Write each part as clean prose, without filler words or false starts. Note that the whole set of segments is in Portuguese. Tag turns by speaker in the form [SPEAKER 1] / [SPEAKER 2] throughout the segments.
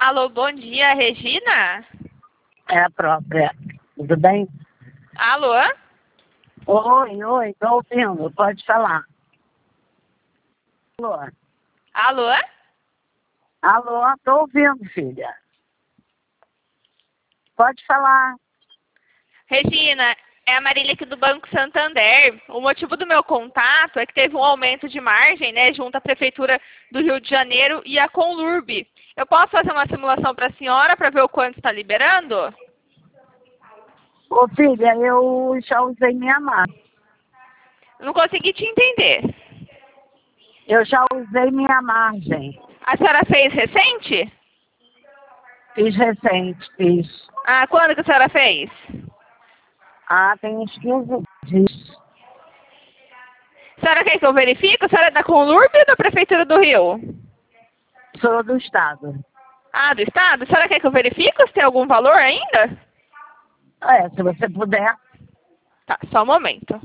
[SPEAKER 1] Alô, bom dia, Regina?
[SPEAKER 2] É a própria. Tudo bem?
[SPEAKER 1] Alô?
[SPEAKER 2] Oi, tô ouvindo. Pode falar. Alô?
[SPEAKER 1] Alô?
[SPEAKER 2] Alô, tô ouvindo, filha. Pode falar.
[SPEAKER 1] Regina, é a Marília aqui do Banco Santander. O motivo do meu contato é que teve um aumento de margem, né, junto à Prefeitura do Rio de Janeiro e a Conlurb. Eu posso fazer uma simulação para a senhora para ver o quanto está liberando?
[SPEAKER 2] Ô, filha, eu já usei minha margem.
[SPEAKER 1] Não consegui te entender.
[SPEAKER 2] Eu já usei minha margem.
[SPEAKER 1] A senhora fez recente?
[SPEAKER 2] Fiz recente, fiz.
[SPEAKER 1] Ah, quando que a senhora fez?
[SPEAKER 2] Tem uns 15 dias.
[SPEAKER 1] A senhora quer que eu verifique? A senhora é da Conlurb ou da Prefeitura do Rio?
[SPEAKER 2] Sou do Estado.
[SPEAKER 1] Ah, do Estado? A senhora quer que eu verifique se tem algum valor ainda?
[SPEAKER 2] Se você puder.
[SPEAKER 1] Tá, só um momento.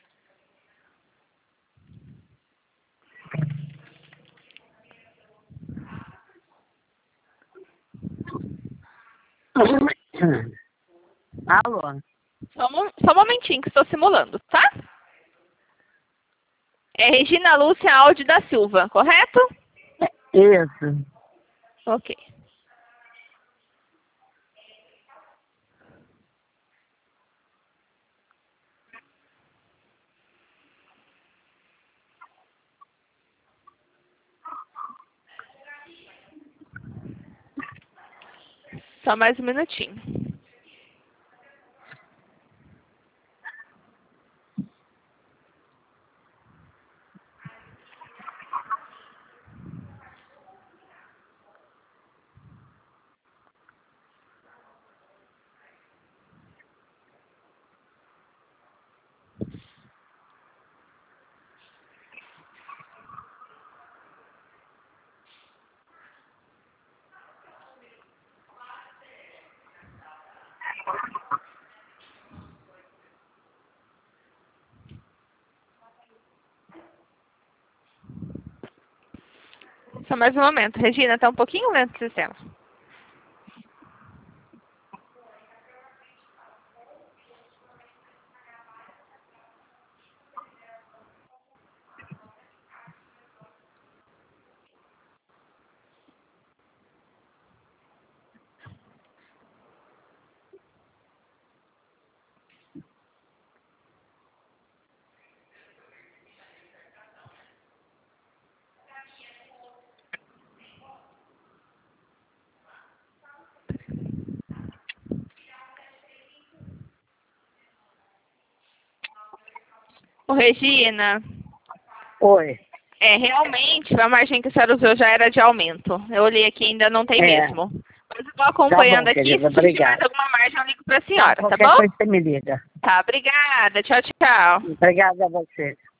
[SPEAKER 2] Alô?
[SPEAKER 1] Só um momentinho que estou simulando, tá? É Regina Lúcia Aldi da Silva, correto?
[SPEAKER 2] Isso.
[SPEAKER 1] Ok. Só mais um minutinho. Só mais um momento. Regina, tá um pouquinho lento o sistema. Ô, Regina,
[SPEAKER 2] Oi.
[SPEAKER 1] realmente a margem que a senhora usou já era de aumento. Eu olhei aqui e ainda não tem mesmo. Mas eu tô acompanhando
[SPEAKER 2] Tá bom,
[SPEAKER 1] aqui.
[SPEAKER 2] querida.
[SPEAKER 1] Se tiver mais
[SPEAKER 2] Obrigada.
[SPEAKER 1] alguma margem, eu ligo pra senhora, tá
[SPEAKER 2] Qualquer
[SPEAKER 1] bom?
[SPEAKER 2] coisa você me liga.
[SPEAKER 1] Tá, obrigada. Tchau, tchau.
[SPEAKER 2] Obrigada a você.